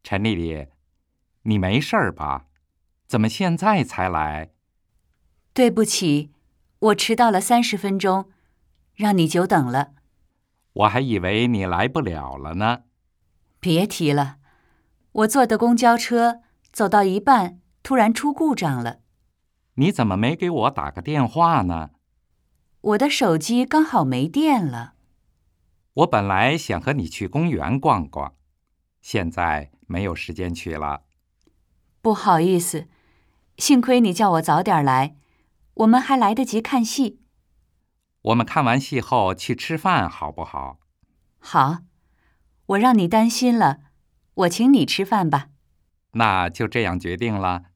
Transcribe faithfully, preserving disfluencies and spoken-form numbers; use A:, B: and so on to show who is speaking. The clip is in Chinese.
A: 陈丽丽，你没事儿吧？怎么现在才来？
B: 对不起，我迟到了三十分钟，让你久等了。
A: 我还以为你来不了了呢。
B: 别提了，我坐的公交车走到一半，突然出故障了。
A: 你怎么没给我打个电话呢？
B: 我的手机刚好没电了。
A: 我本来想和你去公园逛逛，现在没有时间去了。
B: 不好意思，幸亏你叫我早点来，我们还来得及看戏。
A: 我们看完戏后去吃饭好不好？
B: 好，我让你担心了，我请你吃饭吧。
A: 那就这样决定了。